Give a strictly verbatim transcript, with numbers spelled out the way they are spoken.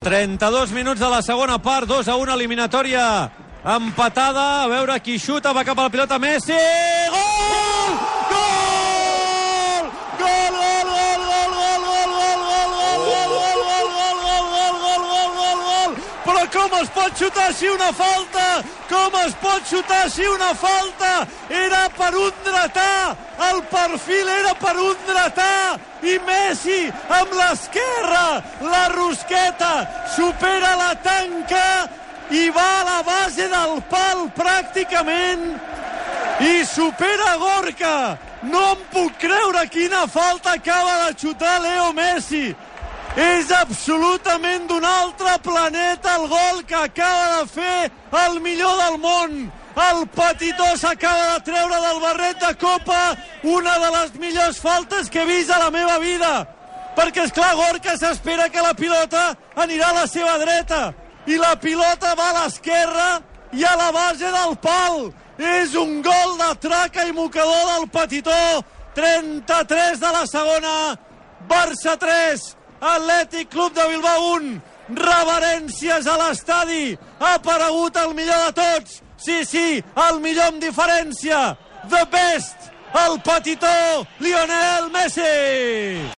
trenta-dos minuts de la segona part, dos a un, eliminatòria empatada. A veure qui xuta, va cap a la pilota Messi. Gol! Gol! Gol, gol, gol, gol, gol, gol, gol, gol, gol, gol, gol, gol, gol, gol, gol, gol, gol. Però com es pot xutar així una falta? Com es pot xutar així una falta? Era per un dretà, el perfil era per un dretà, i Messi amb l'esquerra, la rosqueta, supera la tanca i va a la base del pal pràcticament i supera Gorka. No em puc creure quina falta acaba de xutar Leo Messi. És absolutament d'un altre planeta el gol que acaba de fer el millor del món. El petitó s'acaba de treure del barret de copa una de les millors faltes que he vist a la meva vida. Perquè, esclar, Gorka s'espera que la pilota anirà a la seva dreta i la pilota va a l'esquerra i a la base del pal. És un gol de traca i mocador del petitó. trenta-tres de la segona, Barça tres, Atlètic Club de Bilbao un. Reverències a l'estadi. Ha aparegut el millor de tots. Sí, sí, el millor amb diferència. The best, el petitó Lionel Messi.